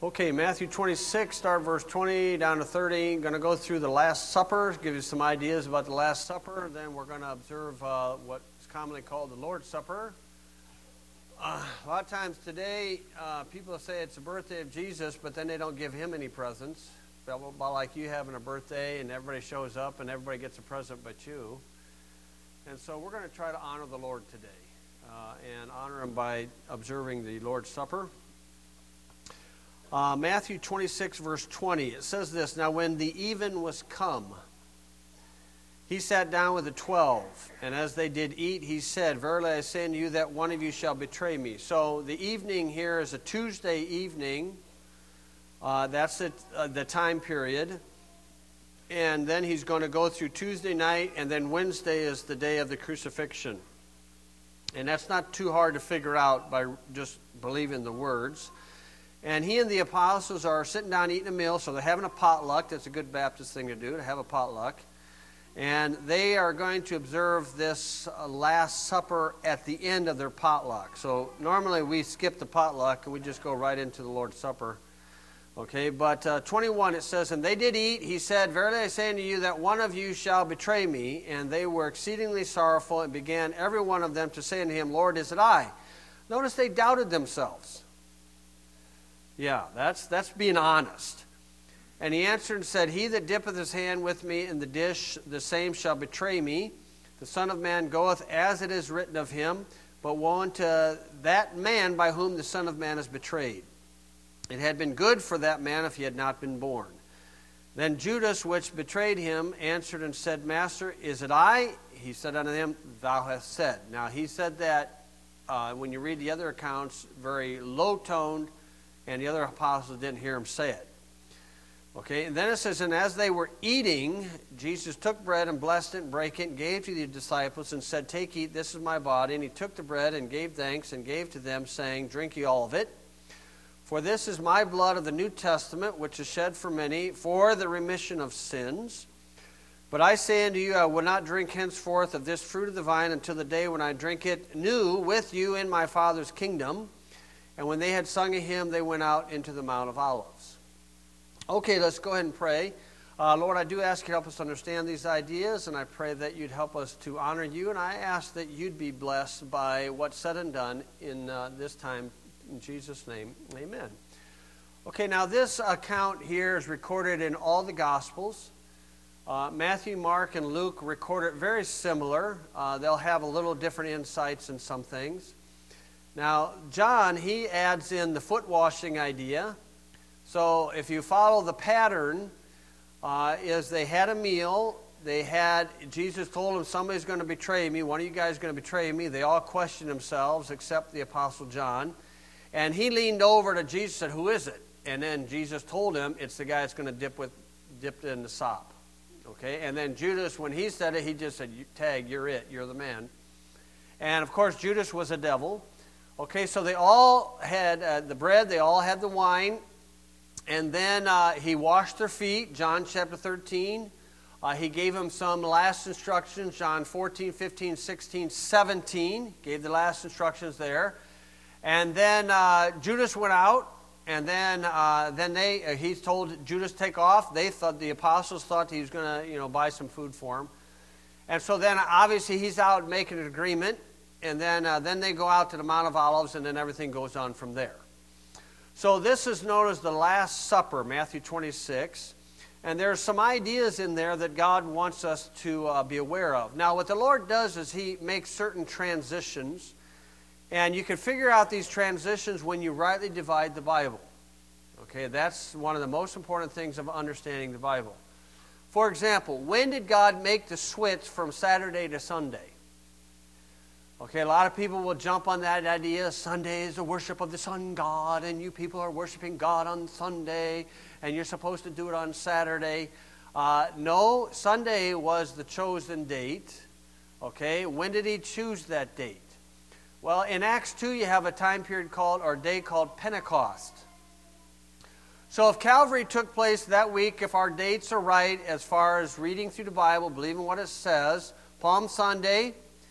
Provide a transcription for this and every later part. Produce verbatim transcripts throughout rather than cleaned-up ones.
Okay, Matthew twenty-six, start verse twenty down to thirty. Going to go through the Last Supper, give you some ideas about the Last Supper. Then we're going to observe uh, what's commonly called the Lord's Supper. Uh, a lot of times today, uh, people say it's the birthday of Jesus, but then they don't give him any presents. About like you having a birthday and everybody shows up and everybody gets a present but you. And so we're going to try to honor the Lord today uh, and honor him by observing the Lord's Supper. Uh, Matthew twenty-six, verse twenty, it says this, "Now when the even was come, he sat down with the twelve, and as they did eat, he said, Verily I say unto you that one of you shall betray me." So the evening here is a Tuesday evening. Uh, that's the, uh, the time period. And then he's going to go through Tuesday night, and then Wednesday is the day of the crucifixion. And that's not too hard to figure out by just believing the words. And he and the apostles are sitting down eating a meal, so they're having a potluck. That's a good Baptist thing to do, to have a potluck. And they are going to observe this uh, Last Supper at the end of their potluck. So normally we skip the potluck and we just go right into the Lord's Supper. Okay, but uh, twenty-one it says, "And they did eat. He said, Verily I say unto you that one of you shall betray me. And they were exceedingly sorrowful, and began every one of them to say unto him, Lord, is it I?" Notice they doubted themselves. Yeah, that's that's being honest. "And he answered and said, He that dippeth his hand with me in the dish, the same shall betray me. The Son of Man goeth as it is written of him, but woe unto that man by whom the Son of Man is betrayed. It had been good for that man if he had not been born. Then Judas, which betrayed him, answered and said, Master, is it I? He said unto him, Thou hast said." Now he said that, uh, when you read the other accounts, very low-toned, and the other apostles didn't hear him say it. Okay, and then it says, "And as they were eating, Jesus took bread and blessed it and brake it and gave to the disciples and said, Take, eat, this is my body. And he took the bread and gave thanks and gave to them, saying, Drink ye all of it. For this is my blood of the New Testament, which is shed for many for the remission of sins. But I say unto you, I will not drink henceforth of this fruit of the vine until the day when I drink it new with you in my Father's kingdom." And when they had sung a hymn, they went out into the Mount of Olives. Okay, let's go ahead and pray. Uh, Lord, I do ask you to help us understand these ideas, and I pray that you'd help us to honor you, and I ask that you'd be blessed by what's said and done in uh, this time. In Jesus' name, amen. Okay, now this account here is recorded in all the Gospels. Uh, Matthew, Mark, and Luke record it very similar. Uh, they'll have a little different insights in some things. Now, John, he adds in the foot washing idea. So if you follow the pattern, uh, is they had a meal. They had, Jesus told them, somebody's going to betray me. One of you guys is going to betray me. They all questioned themselves except the Apostle John. And he leaned over to Jesus and said, Who is it? And then Jesus told him, it's the guy that's going to dip with dipped in the sop. Okay? And then Judas, when he said it, he just said, Tag, you're it. You're the man. And, of course, Judas was a devil. Okay, so they all had uh, the bread, they all had the wine, and then uh, he washed their feet, John chapter thirteen. Uh, he gave them some last instructions, John fourteen, fifteen, sixteen, seventeen. Gave the last instructions there. And then uh, Judas went out, and then uh, then they uh, he told Judas take off. They thought, the apostles thought he was going to you know buy some food for him. And so then obviously he's out making an agreement. And then, uh, then they go out to the Mount of Olives, and then everything goes on from there. So this is known as the Last Supper, Matthew twenty-six. And there's some ideas in there that God wants us to uh, be aware of. Now, what the Lord does is he makes certain transitions. And you can figure out these transitions when you rightly divide the Bible. Okay, that's one of the most important things of understanding the Bible. For example, when did God make the switch from Saturday to Sunday? Okay, a lot of people will jump on that idea. Sunday is the worship of the sun god, and you people are worshiping God on Sunday, and you're supposed to do it on Saturday. Uh, no, Sunday was the chosen date. Okay, when did he choose that date? Well, in Acts two, you have a time period called, or day called Pentecost. So if Calvary took place that week, if our dates are right as far as reading through the Bible, believing what it says, Palm Sunday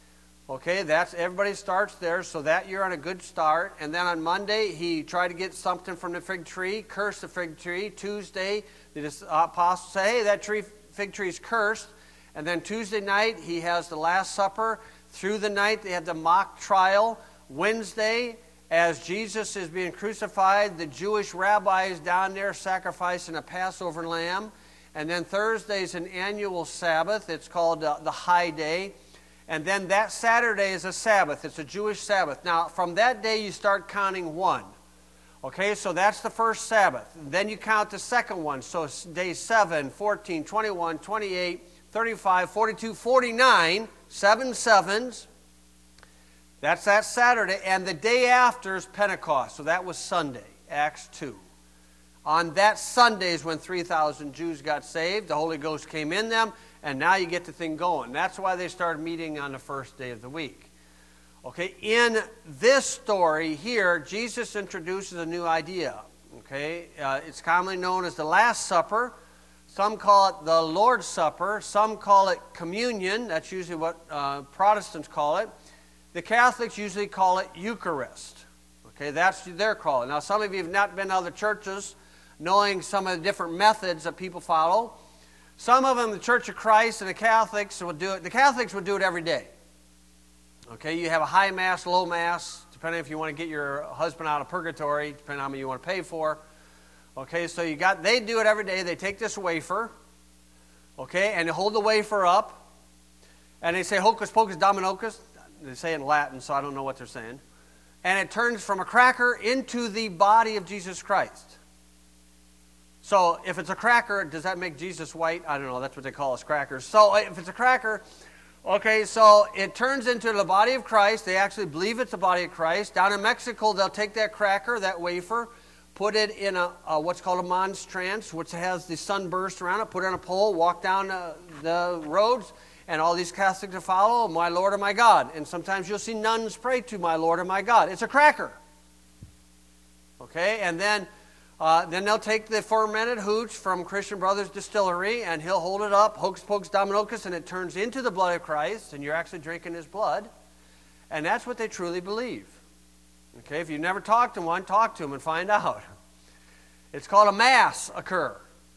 Okay, that's everybody starts there, so that you're on a good start. And then on Monday, he tried to get something from the fig tree, cursed the fig tree. Tuesday, the apostles say, hey, that tree, fig tree is cursed. And then Tuesday night, he has the Last Supper. Through the night, they have the mock trial. Wednesday, as Jesus is being crucified, the Jewish rabbi is down there sacrificing a Passover lamb. And then Thursday is an annual Sabbath. It's called uh, the High Day. And then that Saturday is a Sabbath. It's a Jewish Sabbath. Now, from that day, you start counting one. Okay, so that's the first Sabbath. Then you count the second one. So day seven, fourteen, twenty-one, twenty-eight, thirty-five, forty-two, forty-nine, seven sevens. That's that Saturday. And the day after is Pentecost. So that was Sunday, Acts two. On that Sunday is when three thousand Jews got saved. The Holy Ghost came in them. And now you get the thing going. That's why they started meeting on the first day of the week. Okay, in this story here, Jesus introduces a new idea. Okay, uh, it's commonly known as the Last Supper. Some call it the Lord's Supper. Some call it communion. That's usually what uh, Protestants call it. The Catholics usually call it Eucharist. Okay, that's their call. Now, some of you have not been to other churches, knowing some of the different methods that people follow. Some of them, the Church of Christ and the Catholics will do it. The Catholics would do it every day. Okay, you have a high mass, low mass, depending if you want to get your husband out of purgatory, depending on how many you want to pay for. Okay, so you got, they do it every day. They take this wafer, okay, and they hold the wafer up, and they say hocus pocus dominocus. They say it in Latin, so I don't know what they're saying. And it turns from a cracker into the body of Jesus Christ. So if it's a cracker, does that make Jesus white? I don't know. That's what they call us, crackers. So if it's a cracker, okay, so it turns into the body of Christ. They actually believe it's the body of Christ. Down in Mexico, they'll take that cracker, that wafer, put it in a, a what's called a monstrance, which has the sunburst around it, put it on a pole, walk down uh, the roads, and all these Catholics will follow, my Lord or my God. And sometimes you'll see nuns pray to my Lord or my God. It's a cracker. Okay, and then... Uh, then they'll take the fermented hooch from Christian Brothers Distillery, and he'll hold it up, hocus pocus dominocus, and it turns into the blood of Christ, and you're actually drinking his blood. And that's what they truly believe. Okay, if you've never talked to one, talk to them and find out. It's called a mass occur.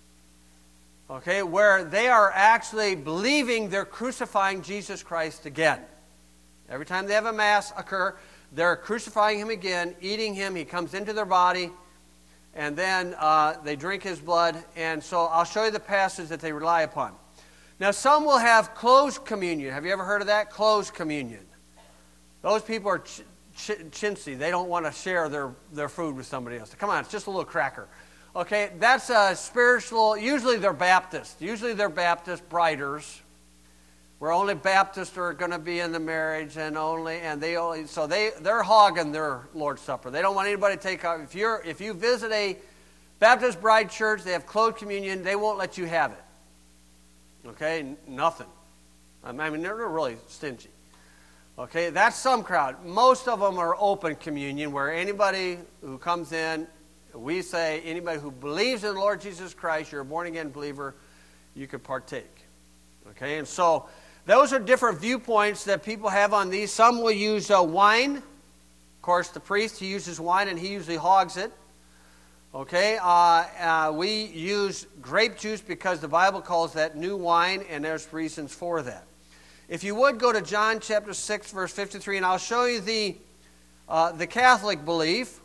Okay, where they are actually believing they're crucifying Jesus Christ again. Every time they have a mass occur, they're crucifying him again, eating him, he comes into their body, and then uh, they drink his blood. And so I'll show you the passage that they rely upon. Now, some will have closed communion. Have you ever heard of that? Closed communion. Those people are ch- ch- chintzy. They don't want to share their, their food with somebody else. Come on, it's just a little cracker. Okay, that's a spiritual, usually they're Baptist. Usually they're Baptist briders, where only Baptists are going to be in the marriage, and only, and they only, so they, they're hogging their Lord's Supper. They don't want anybody to take off. If you're, if you visit a Baptist bride church, they have closed communion, they won't let you have it. Okay, N- nothing. I mean, they're really stingy. Okay, that's some crowd. Most of them are open communion, where anybody who comes in, we say, anybody who believes in the Lord Jesus Christ, you're a born-again believer, you could partake. Okay, and so those are different viewpoints that people have on these. Some will use uh, wine. Of course, the priest, he uses wine, and he usually hogs it. Okay, uh, uh, we use grape juice because the Bible calls that new wine, and there's reasons for that. If you would, go to John chapter six, verse fifty-three, and I'll show you the, uh, the Catholic belief.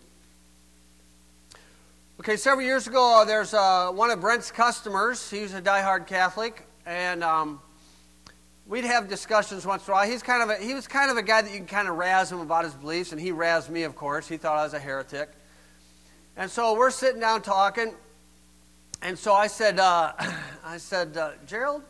Okay, several years ago, there's uh, one of Brent's customers. He was a diehard Catholic, and um, we'd have discussions once in a while. He's kind of a, he was kind of a guy that you can kind of razz him about his beliefs, and he razzed me, of course. He thought I was a heretic. And so we're sitting down talking, and so I said, uh, I said, uh, Gerald,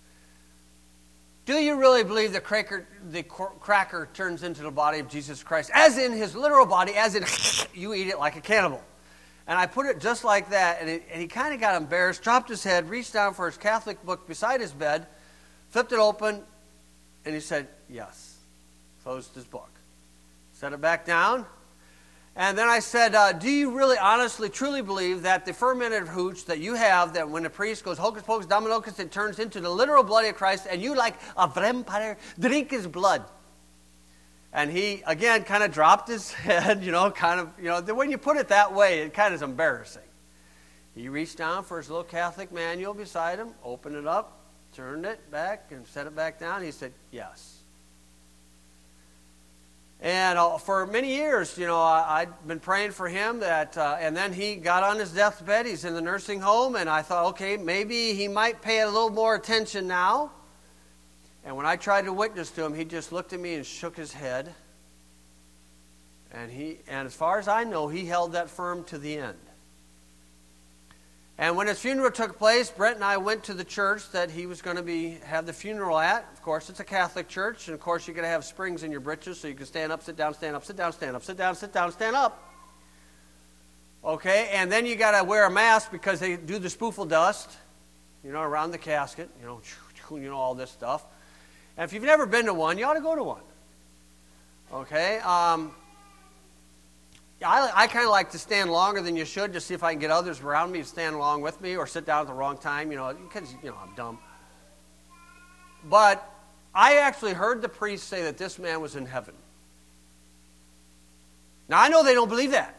do you really believe the cracker, the cracker turns into the body of Jesus Christ, as in his literal body, as in you eat it like a cannibal? And I put it just like that, and, it, and he kind of got embarrassed, dropped his head, reached down for his Catholic book beside his bed, flipped it open, and he said, yes. Closed his book. Set it back down. And then I said, uh, do you really honestly, truly believe that the fermented hooch that you have, that when the priest goes hocus pocus dominocus, it turns into the literal blood of Christ, and you, like a vampire, drink his blood? And he, again, kind of dropped his head, you know, kind of, you know, when you put it that way, it kind of is embarrassing. He reached down for his little Catholic manual beside him, opened it up, turned it back, and set it back down. He said, yes. And uh, for many years, you know, I, I'd been praying for him that, uh, and then he got on his deathbed. He's in the nursing home, and I thought, okay, maybe he might pay a little more attention now. And when I tried to witness to him, he just looked at me and shook his head. And he, and as far as I know, he held that firm to the end. And when his funeral took place, Brent and I went to the church that he was going to be have the funeral at. Of course, it's a Catholic church, and of course, you're going to have springs in your britches so you can stand up, sit down, stand up, sit down, stand up, sit down, sit down, stand up. Okay, and then you got to wear a mask because they do the spoofle dust, you know, around the casket, you know, you know all this stuff. And if you've never been to one, you ought to go to one. Okay. Um, I, I kind of like to stand longer than you should to see if I can get others around me to stand along with me or sit down at the wrong time, you know, because, you know, I'm dumb. But I actually heard the priest say that this man was in heaven. Now, I know they don't believe that.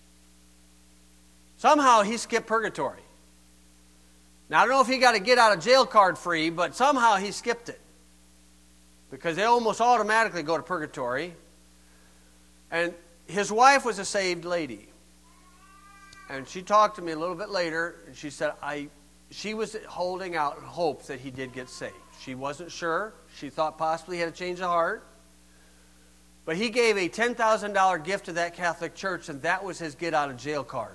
Somehow he skipped purgatory. Now, I don't know if he got a get out of jail card free, but somehow he skipped it. Because they almost automatically go to purgatory. And his wife was a saved lady. And she talked to me a little bit later, and she said I, she was holding out hope that he did get saved. She wasn't sure. She thought possibly he had a change of heart. But he gave a ten thousand dollars gift to that Catholic church, and that was his get-out-of-jail card.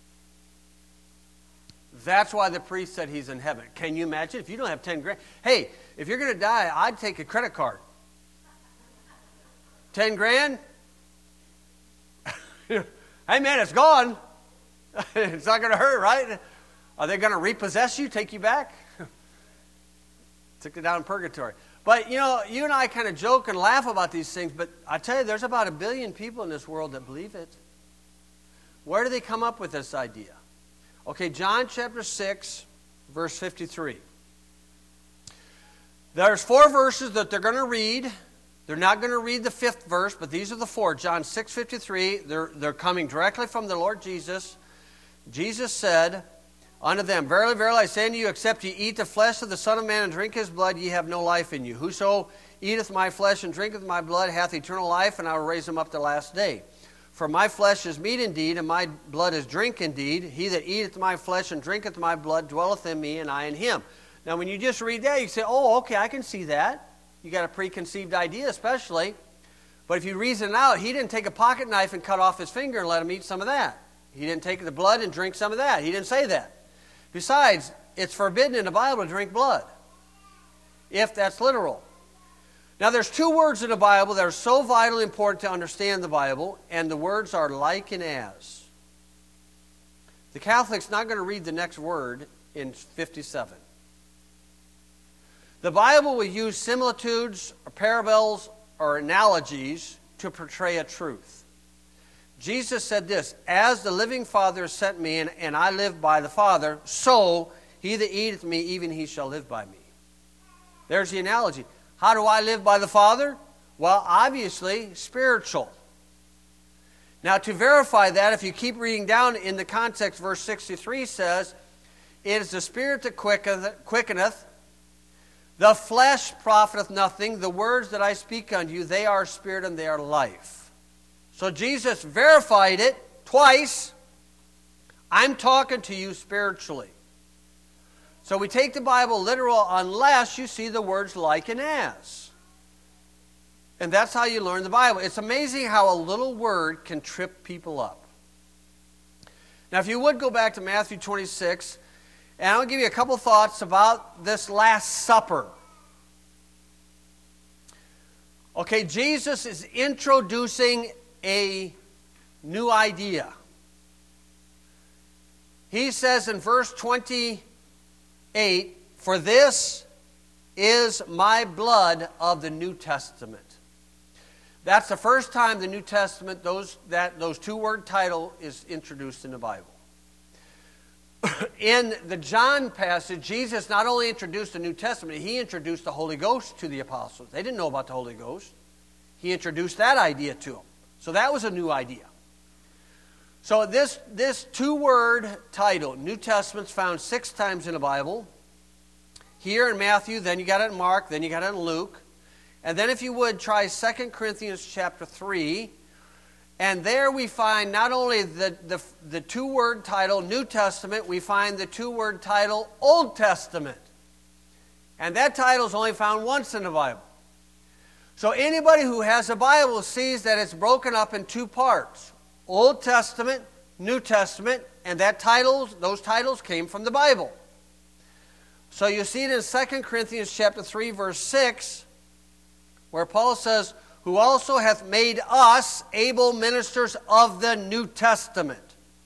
That's why the priest said he's in heaven. Can you imagine if you don't have ten grand? Hey, if you're going to die, I'd take a credit card. ten grand? Hey, man, it's gone. It's not going to hurt, right? Are they going to repossess you, take you back? Took it down in purgatory. But, you know, you and I kind of joke and laugh about these things, but I tell you, there's about a billion people in this world that believe it. Where do they come up with this idea? Okay, John chapter six, verse fifty-three. There's four verses that they're going to read. They're not going to read the fifth verse, but these are the four. John six fifty-three, they're, they're coming directly from the Lord Jesus. Jesus said unto them, Verily, verily, I say unto you, except ye eat the flesh of the Son of Man and drink his blood, ye have no life in you. Whoso eateth my flesh and drinketh my blood hath eternal life, and I will raise him up the last day. For my flesh is meat indeed, and my blood is drink indeed. He that eateth my flesh and drinketh my blood dwelleth in me, and I in him. Now, when you just read that, you say, oh, okay, I can see that. You got a preconceived idea, especially. But if you reason it out, he didn't take a pocket knife and cut off his finger and let him eat some of that. He didn't take the blood and drink some of that. He didn't say that. Besides, it's forbidden in the Bible to drink blood, if that's literal. Now, there's two words in the Bible that are so vitally important to understand the Bible, and the words are like and as. The Catholic's not going to read the next word in fifty-seven. The Bible will use similitudes, or parables, or analogies to portray a truth. Jesus said this, As the living Father sent me, and, and I live by the Father, so he that eateth me, even he shall live by me. There's the analogy. How do I live by the Father? Well, obviously, spiritual. Now, to verify that, if you keep reading down in the context, verse sixty-three says, It is the Spirit that quickeneth, quickeneth, the flesh profiteth nothing. The words that I speak unto you, they are spirit and they are life. So Jesus verified it twice. I'm talking to you spiritually. So we take the Bible literal unless you see the words like and as. And that's how you learn the Bible. It's amazing how a little word can trip people up. Now, if you would go back to Matthew twenty-six, and I'll give you a couple thoughts about this Last Supper. Okay, Jesus is introducing a new idea. He says in verse twenty-eight, For this is my blood of the New Testament. That's the first time the New Testament, those, that, those two-word title is introduced in the Bible. In the John passage, Jesus not only introduced the New Testament, he introduced the Holy Ghost to the apostles. They didn't know about the Holy Ghost. he introduced that idea to them. So that was a new idea. So this, this two-word title, New Testament's found six times in the Bible. Here in Matthew, then you got it in Mark, then you got it in Luke. And then if you would, try Second Corinthians chapter three. And there we find not only the, the, the two-word title, New Testament, we find the two-word title, Old Testament. And that title is only found once in the Bible. So anybody who has a Bible sees that it's broken up in two parts. Old Testament, New Testament, and that titles, those titles came from the Bible. So you see it in Second Corinthians chapter three, verse six, where Paul says, who also hath made us able ministers of the New Testament.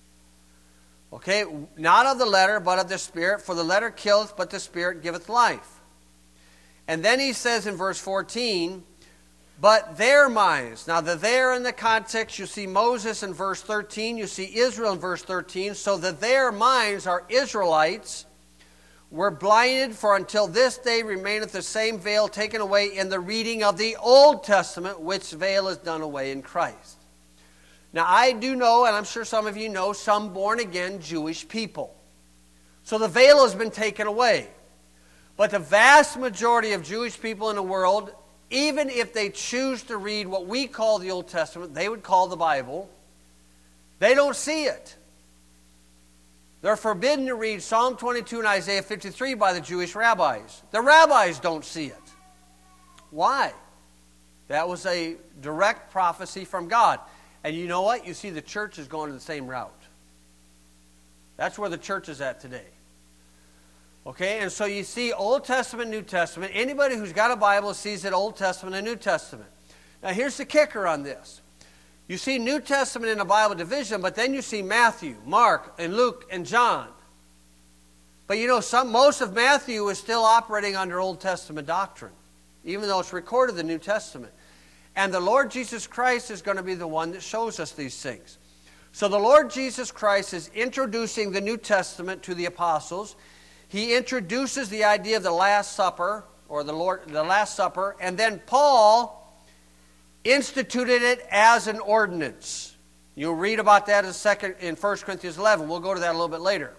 Okay, not of the letter, but of the Spirit, for the letter killeth, but the Spirit giveth life. And then he says in verse fourteen, but their minds. Now the there in the context, you see Moses in verse thirteen, you see Israel in verse thirteen, so that their minds are Israelites, were blinded, for until this day remaineth the same veil taken away in the reading of the Old Testament, which veil is done away in Christ. Now I do know, and I'm sure some of you know, some born-again Jewish people. So the veil has been taken away. But the vast majority of Jewish people in the world, even if they choose to read what we call the Old Testament, they would call the Bible, they don't see it. They're forbidden to read Psalm twenty-two and Isaiah fifty-three by the Jewish rabbis. The rabbis don't see it. Why? That was a direct prophecy from God. And you know what? You see the church is going the same route. That's where the church is at today. Okay, and so you see Old Testament, New Testament. Anybody who's got a Bible sees it Old Testament and New Testament. Now here's the kicker on this. You see New Testament in the Bible division, but then you see Matthew, Mark, and Luke, and John. But you know, some, most of Matthew is still operating under Old Testament doctrine, even though it's recorded in the New Testament. And the Lord Jesus Christ is going to be the one that shows us these things. So the Lord Jesus Christ is introducing the New Testament to the apostles. He introduces the idea of the Last Supper, or the Lord, the Last Supper, and then Paul instituted it as an ordinance. You'll read about that in second in First Corinthians eleven. We'll go to that a little bit later.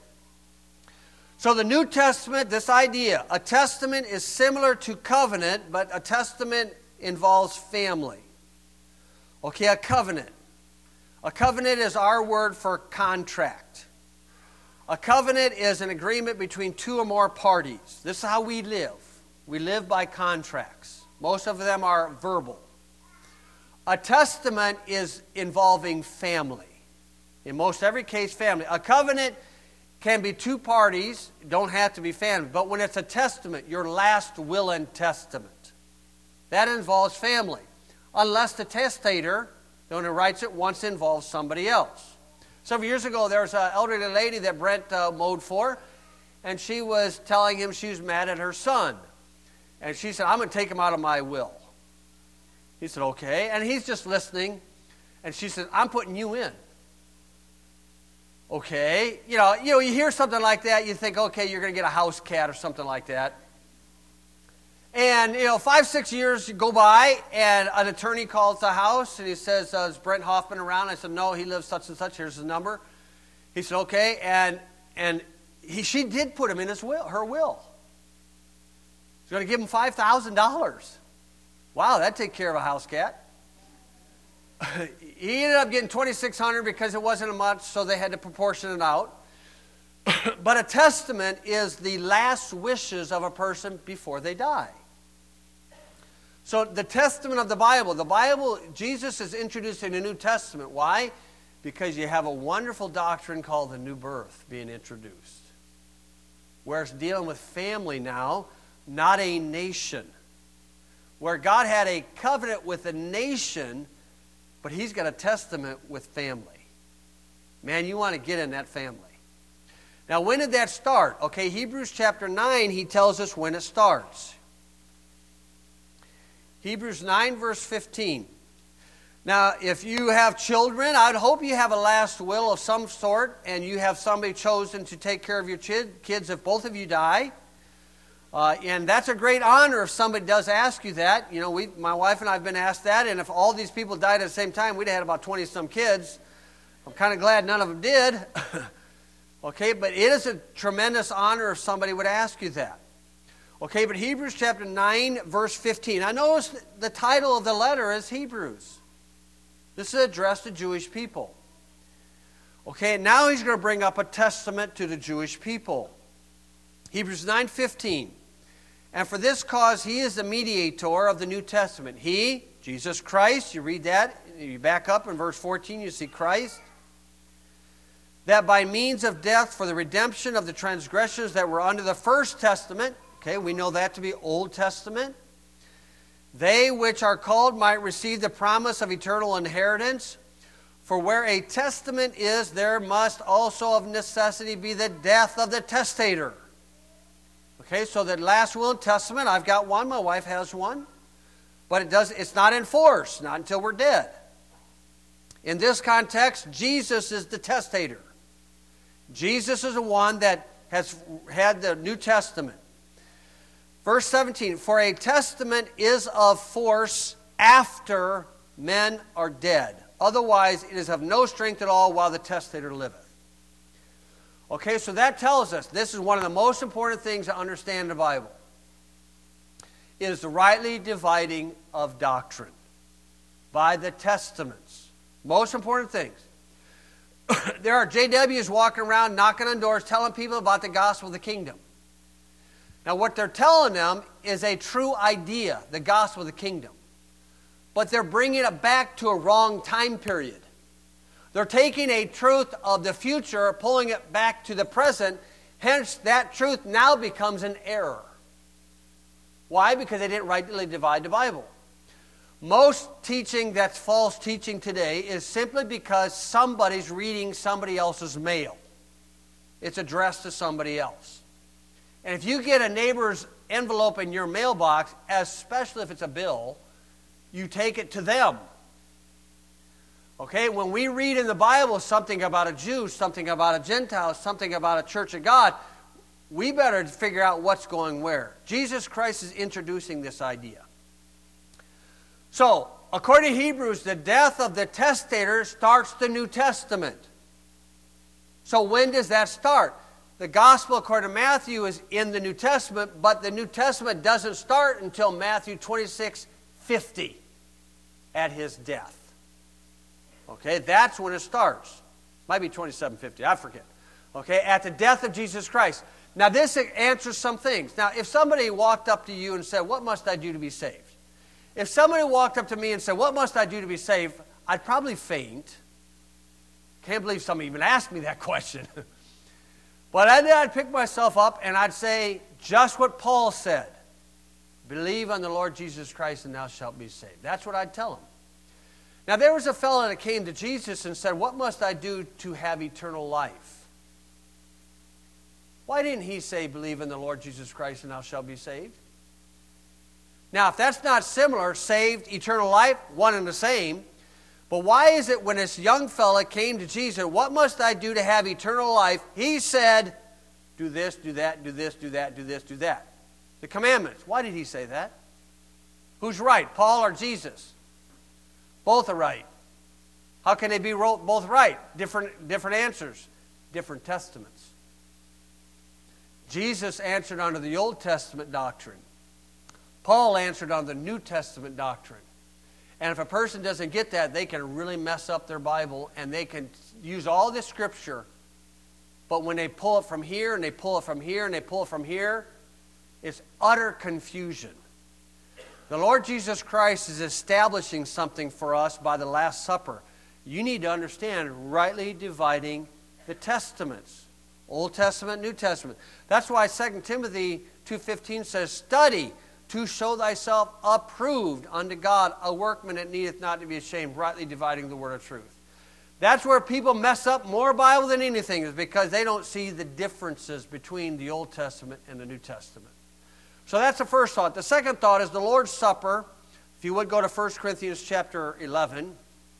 So the New Testament, this idea, a testament is similar to covenant, but a testament involves family. Okay, a covenant. A covenant is our word for contract. A covenant is an agreement between two or more parties. This is how we live. We live by contracts. Most of them are verbal. A testament is involving family. In most every case, family. A covenant can be two parties, don't have to be family. But when it's a testament, your last will and testament, that involves family. Unless the testator, when he writes it, wants to involve somebody else. Several years ago, there was an elderly lady that Brent uh, mowed for, and she was telling him she was mad at her son. And she said, I'm going to take him out of my will. He said, okay. And he's just listening. And she said, I'm putting you in. Okay. You know, you know, you hear something like that, you think, okay, you're going to get a house cat or something like that. And, you know, five, six years go by, and an attorney calls the house, and he says, uh, is Brent Hoffman around? I said, no, he lives such and such. Here's his number. He said, okay. And and he, she did put him in his will, her will. She's going to give him five thousand dollars. Wow, that'd take care of a house cat. He ended up getting twenty-six hundred dollars because it wasn't much, so they had to proportion it out. But a testament is the last wishes of a person before they die. So the testament of the Bible, the Bible, Jesus is introducing the New Testament. Why? Because you have a wonderful doctrine called the new birth being introduced. Where it's dealing with family now, not a nation. Where God had a covenant with a nation, but he's got a testament with family. Man, you want to get in that family. Now, when did that start? Okay, Hebrews chapter nine, he tells us when it starts. Hebrews nine, verse fifteen. Now, if you have children, I'd hope you have a last will of some sort, and you have somebody chosen to take care of your kids if both of you die. Uh, and that's a great honor if somebody does ask you that. You know, we, my wife and I have been asked that, and if all these people died at the same time, we'd have had about twenty-some kids. I'm kind of glad none of them did. Okay, but it is a tremendous honor if somebody would ask you that. Okay, but Hebrews chapter nine, verse fifteen. I notice the title of the letter is Hebrews. This is addressed to Jewish people. Okay, and now he's going to bring up a testament to the Jewish people. Hebrews nine fifteen. And for this cause he is the mediator of the New Testament. He, Jesus Christ, you read that, you back up in verse fourteen, you see Christ. That by means of death for the redemption of the transgressions that were under the first testament, okay, we know that to be Old Testament, they which are called might receive the promise of eternal inheritance. For where a testament is, there must also of necessity be the death of the testator. Okay, so the last will and testament, I've got one, my wife has one, but it does, it's not in force, not until we're dead. In this context, Jesus is the testator. Jesus is the one that has had the New Testament. Verse seventeen, for a testament is of force after men are dead. Otherwise, it is of no strength at all while the testator liveth. Okay, so that tells us this is one of the most important things to understand in the Bible. It is the rightly dividing of doctrine by the testaments. Most important things. There are J Ws walking around knocking on doors telling people about the gospel of the kingdom. Now what they're telling them is a true idea, the gospel of the kingdom. But they're bringing it back to a wrong time period. They're taking a truth of the future, pulling it back to the present. Hence, that truth now becomes an error. Why? Because they didn't rightly divide the Bible. Most teaching that's false teaching today is simply because somebody's reading somebody else's mail. It's addressed to somebody else. And if you get a neighbor's envelope in your mailbox, especially if it's a bill, you take it to them. Okay, when we read in the Bible something about a Jew, something about a Gentile, something about a church of God, we better figure out what's going where. Jesus Christ is introducing this idea. So, according to Hebrews, the death of the testator starts the New Testament. So when does that start? The gospel according to Matthew is in the New Testament, but the New Testament doesn't start until Matthew twenty-six fifty at his death. Okay, that's when it starts. Might be twenty-seven fifty, I forget. Okay, at the death of Jesus Christ. Now this answers some things. Now if somebody walked up to you and said, what must I do to be saved? If somebody walked up to me and said, what must I do to be saved? I'd probably faint. Can't believe somebody even asked me that question. But then I'd pick myself up and I'd say just what Paul said. Believe on the Lord Jesus Christ and thou shalt be saved. That's what I'd tell him. Now there was a fellow that came to Jesus and said, what must I do to have eternal life? Why didn't he say, believe in the Lord Jesus Christ and thou shalt be saved? Now, if that's not similar, saved, eternal life, one and the same. But why is it when this young fella came to Jesus, what must I do to have eternal life? He said, do this, do that, do this, do that, do this, do that. The commandments. Why did he say that? Who's right, Paul or Jesus? Both are right. How can they be both right? Different, different answers, different testaments. Jesus answered under the Old Testament doctrine. Paul answered on the New Testament doctrine. And if a person doesn't get that, they can really mess up their Bible and they can use all this scripture, but when they pull it from here and they pull it from here and they pull it from here, it's utter confusion. The Lord Jesus Christ is establishing something for us by the Last Supper. You need to understand rightly dividing the testaments. Old Testament, New Testament. That's why Second Timothy two fifteen says, study to show thyself approved unto God, a workman that needeth not to be ashamed, rightly dividing the word of truth. That's where people mess up more Bible than anything, is because they don't see the differences between the Old Testament and the New Testament. So that's the first thought. The second thought is the Lord's Supper. If you would go to First Corinthians chapter eleven.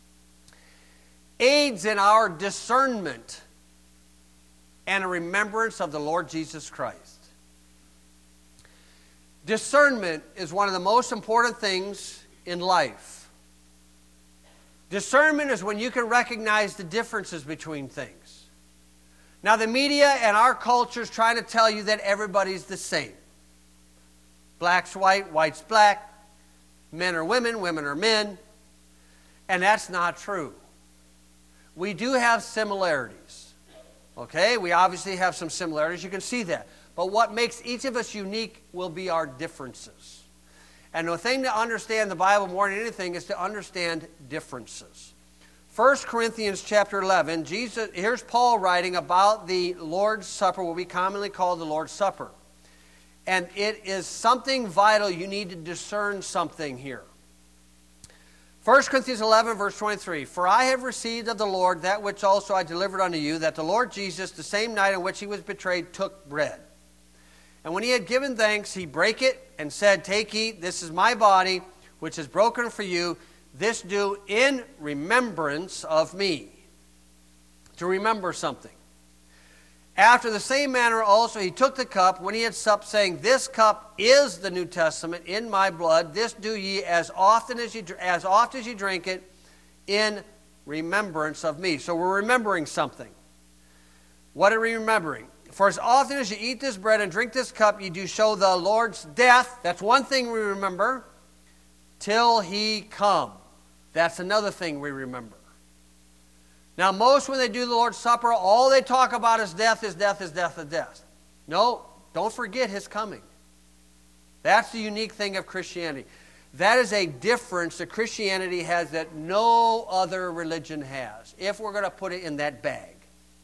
Aids in our discernment and a remembrance of the Lord Jesus Christ. Discernment is one of the most important things in life. Discernment is when you can recognize the differences between things. Now, the media and our culture is trying to tell you that everybody's the same. Black's white, white's black, men are women, women are men, and that's not true. We do have similarities, okay? We obviously have some similarities, you can see that. But what makes each of us unique will be our differences. And the thing to understand the Bible more than anything is to understand differences. First Corinthians chapter eleven, Jesus, here's Paul writing about the Lord's Supper, what we commonly call the Lord's Supper. And it is something vital. You need to discern something here. First Corinthians eleven, verse twenty-three. For I have received of the Lord that which also I delivered unto you, that the Lord Jesus, the same night in which he was betrayed, took bread. And when he had given thanks, he brake it and said, Take, eat, this is my body, which is broken for you. This do in remembrance of me. To remember something. After the same manner also he took the cup when he had supped, saying, This cup is the New Testament in my blood. This do ye as often as you as oft as you drink it in remembrance of me. So we're remembering something. What are we remembering? For as often as you eat this bread and drink this cup, you do show the Lord's death. That's one thing we remember. Till he come. That's another thing we remember. Now, most when they do the Lord's Supper, all they talk about is death, is death, is death, is death. No, don't forget his coming. That's the unique thing of Christianity. That is a difference that Christianity has that no other religion has, if we're going to put it in that bag.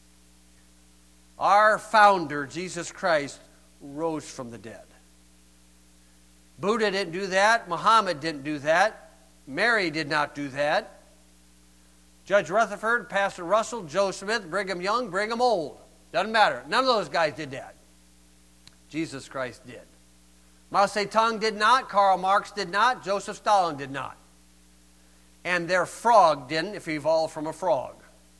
Our founder, Jesus Christ, rose from the dead. Buddha didn't do that. Muhammad didn't do that. Mary did not do that. Judge Rutherford, Pastor Russell, Joe Smith, Brigham Young, Brigham Old. Doesn't matter. None of those guys did that. Jesus Christ did. Mao Zedong did not. Karl Marx did not. Joseph Stalin did not. And their frog didn't, if he evolved from a frog.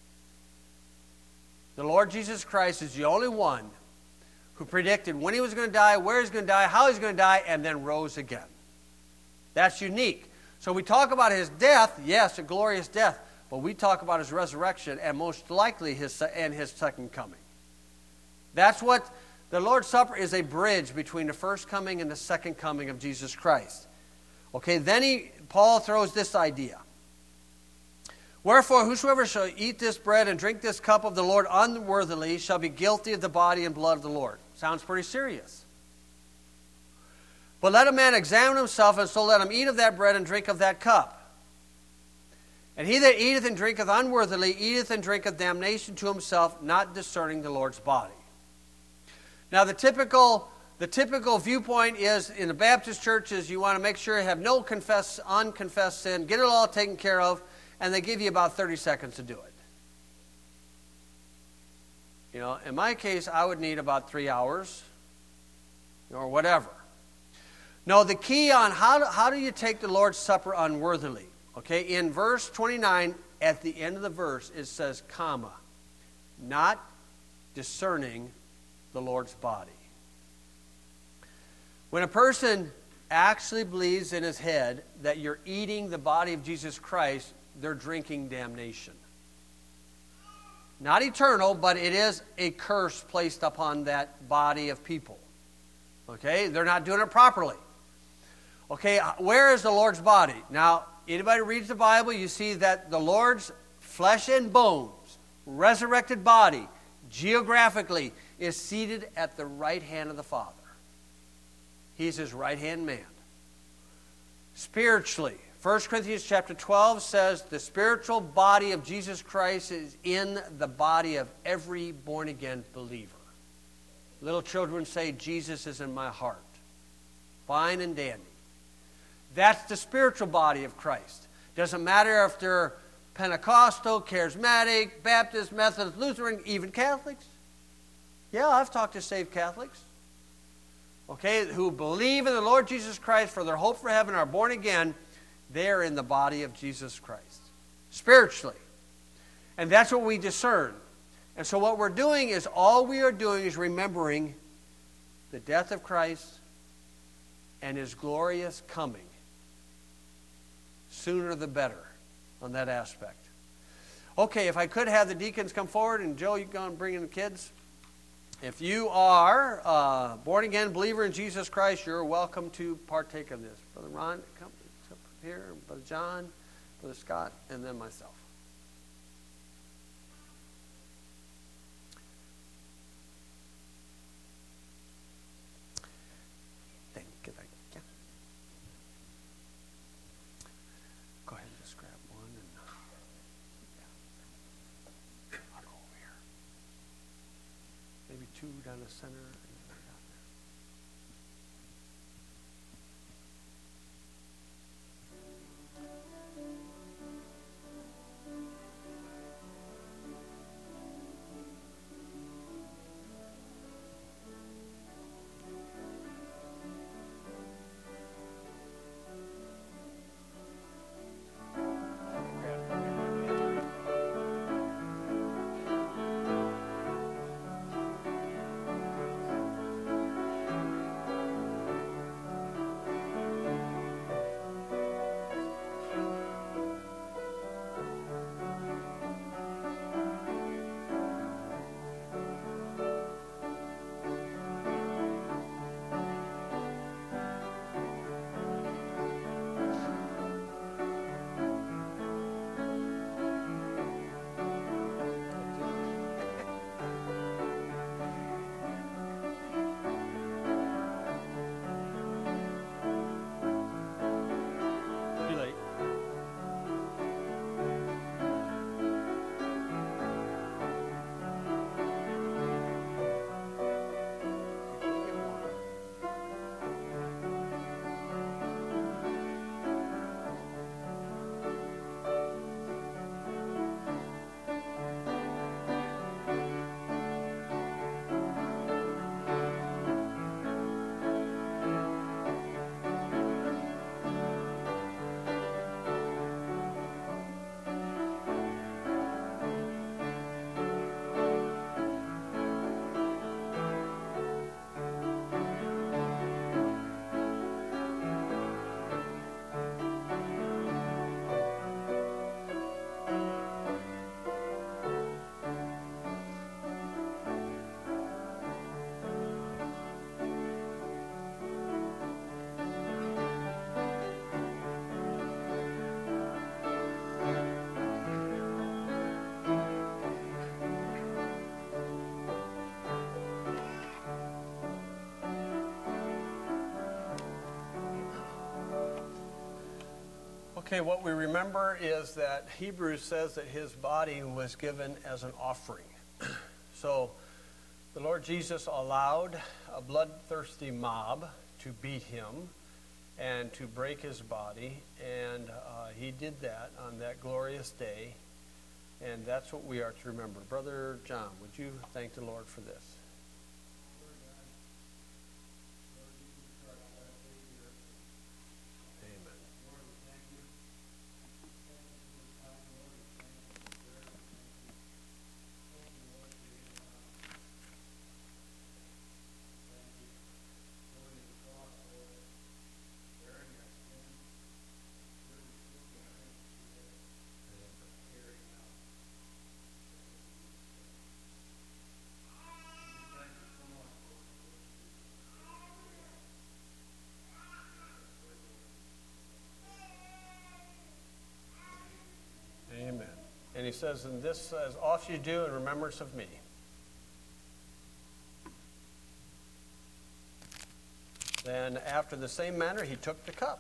The Lord Jesus Christ is the only one who predicted when he was going to die, where he's going to die, how he's going to die, and then rose again. That's unique. So we talk about his death, yes, a glorious death, but we talk about his resurrection and most likely his and his second coming. That's what the Lord's Supper is, a bridge between the first coming and the second coming of Jesus Christ. Okay, then he, Paul throws this idea. Wherefore, whosoever shall eat this bread and drink this cup of the Lord unworthily shall be guilty of the body and blood of the Lord. Sounds pretty serious. But let a man examine himself, and so let him eat of that bread and drink of that cup. And he that eateth and drinketh unworthily eateth and drinketh damnation to himself, not discerning the Lord's body. Now the typical, the typical viewpoint is in the Baptist churches, you want to make sure you have no confess, unconfessed sin, get it all taken care of, and they give you about thirty seconds to do it. You know, in my case, I would need about three hours or whatever. No, the key on how do, how do you take the Lord's Supper unworthily? Okay, in verse twenty-nine, at the end of the verse, it says, comma, not discerning the Lord's body. When a person actually believes in his head that you're eating the body of Jesus Christ, they're drinking damnation. Not eternal, but it is a curse placed upon that body of people. Okay, they're not doing it properly. Okay, where is the Lord's body? Now, anybody reads the Bible, you see that the Lord's flesh and bones, resurrected body, geographically, is seated at the right hand of the Father. He's his right-hand man. Spiritually, First Corinthians chapter twelve says the spiritual body of Jesus Christ is in the body of every born-again believer. Little children say, Jesus is in my heart. Fine and dandy. That's the spiritual body of Christ. Doesn't matter if they're Pentecostal, Charismatic, Baptist, Methodist, Lutheran, even Catholics. Yeah, I've talked to saved Catholics. Okay, who believe in the Lord Jesus Christ for their hope for heaven, are born again. They're in the body of Jesus Christ. Spiritually. And that's what we discern. And so what we're doing is, all we are doing is remembering the death of Christ and his glorious coming. Sooner the better on that aspect. Okay, if I could have the deacons come forward, and Joe, you can go and bring in the kids. If you are a born-again believer in Jesus Christ, you're welcome to partake of this. Brother Ron, come up here. Brother John, Brother Scott, and then myself. Thank you, thank you. Go ahead and just grab one. And, yeah. I'll go over here. Maybe two down the center. Okay, what we remember is that Hebrews says that his body was given as an offering. So the Lord Jesus allowed a bloodthirsty mob to beat him and to break his body, and uh, he did that on that glorious day, and that's what we are to remember. Brother John, would you thank the Lord for this? Amen. And he says, and this as oft you do in remembrance of me. Then after the same manner he took the cup.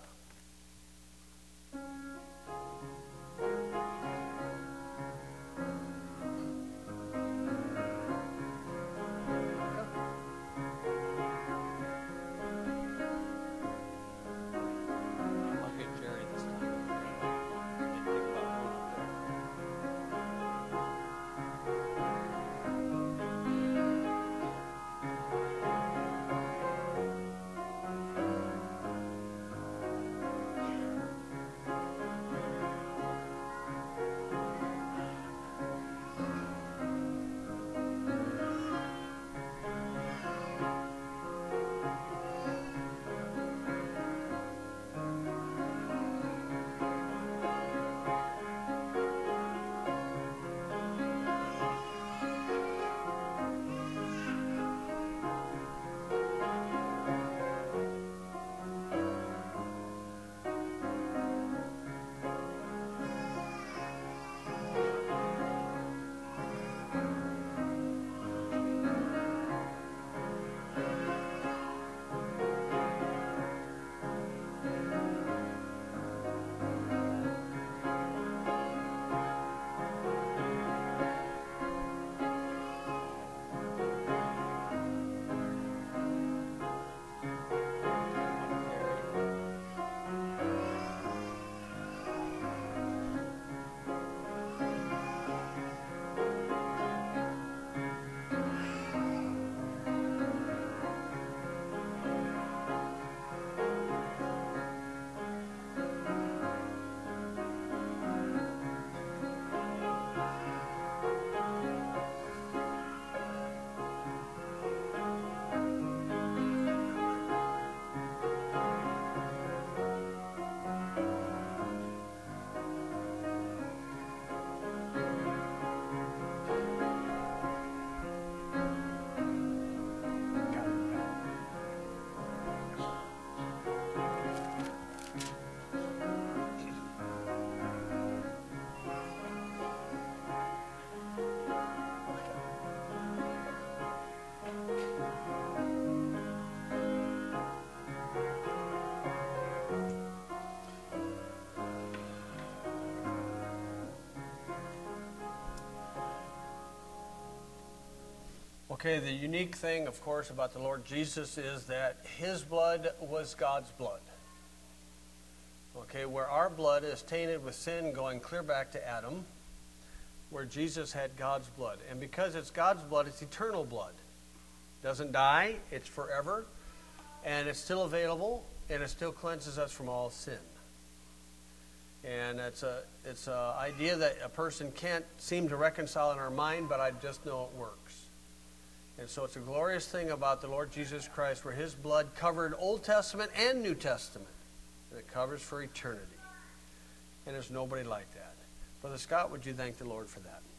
Okay, the unique thing, of course, about the Lord Jesus is that his blood was God's blood. Okay, where our blood is tainted with sin going clear back to Adam, where Jesus had God's blood. And because it's God's blood, it's eternal blood. It doesn't die, it's forever, and it's still available, and it still cleanses us from all sin. And it's a it's a idea that a person can't seem to reconcile in our mind, but I just know it works. And so it's a glorious thing about the Lord Jesus Christ, where his blood covered Old Testament and New Testament. And it covers for eternity. And there's nobody like that. Brother Scott, would you thank the Lord for that?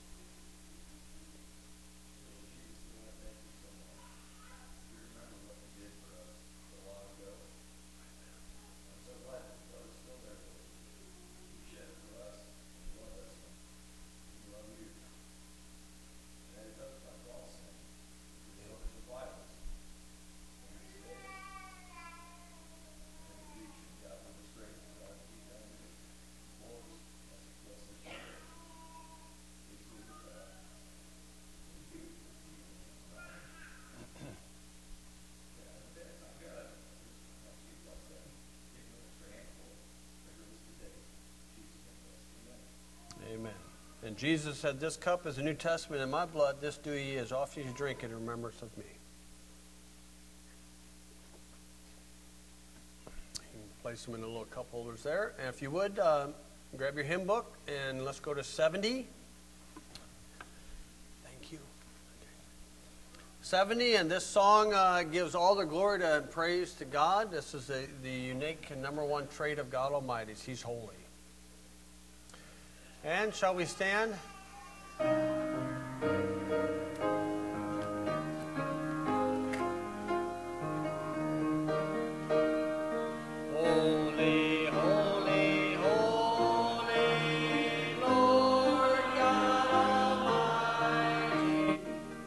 Amen. And Jesus said, this cup is the New Testament in my blood. This do ye as often as you drink it in remembrance of me. You can place them in the little cup holders there. And if you would, uh, grab your hymn book and let's go to seventy. Thank you. Okay. seventy, and this song uh, gives all the glory and praise to God. This is the, the unique and number one trait of God Almighty. He's holy. And shall we stand? Holy, holy, holy, Lord God Almighty.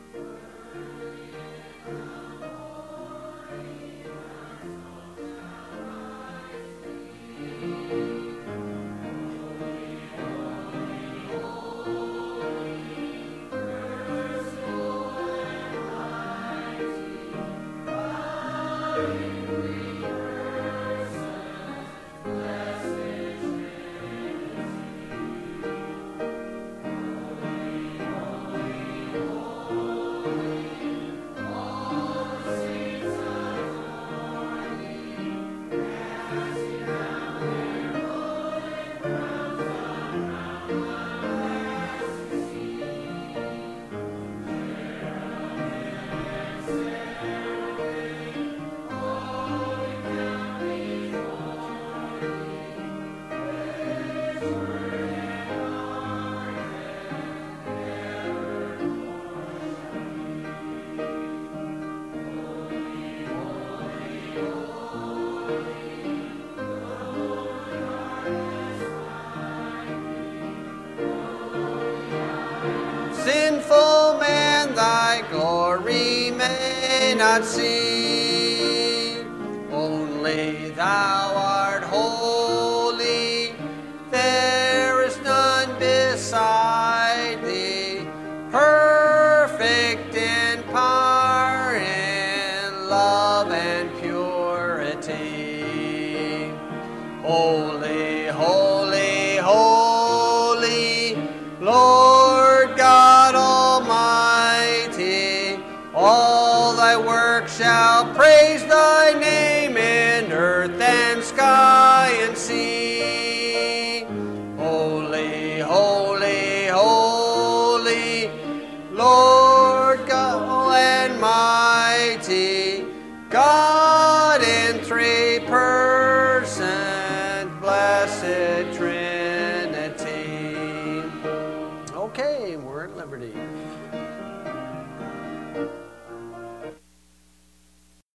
Sinful man, thy glory may not see. Only thou art holy. There is none beside thee. Perfect in power, in love and purity. Holy, holy, holy, Lord God Almighty, all thy works shall praise thy name in earth and sky and sea. Holy, holy, holy, Lord God Almighty, God in three persons, blessed Trinity. Okay, we're at liberty.